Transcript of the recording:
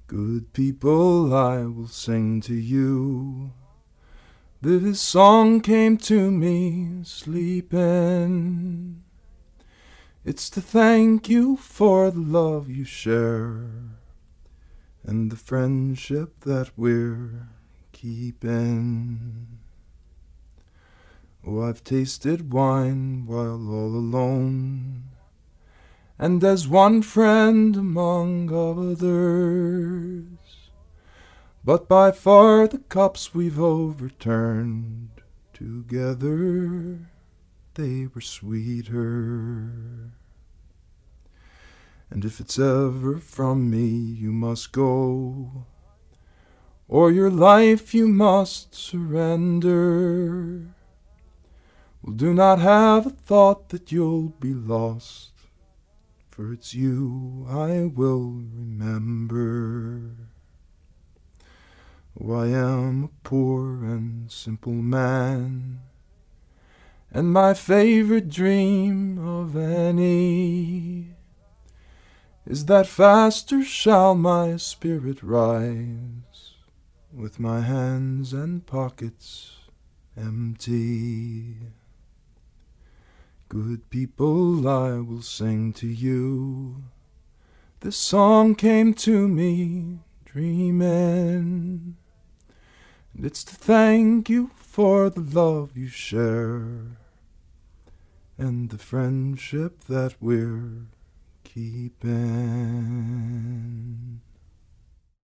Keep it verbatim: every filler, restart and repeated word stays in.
Good people, I will sing to you. This song came to me sleeping. It's to thank you for the love you share and the friendship that we're keeping. Oh, I've tasted wine while all alone, and as one friend among others, but by far the cups we've overturned together, they were sweeter. And if it's ever from me you must go, or your life you must surrender, well, do not have a thought that you'll be lost, for it's you I will remember. Oh, I am a poor and simple man, and my favorite dream of any is that faster shall my spirit rise, with my hands and pockets empty. Good people, I will sing to you. This song came to me dreaming, and it's to thank you for the love you share and the friendship that we're keeping.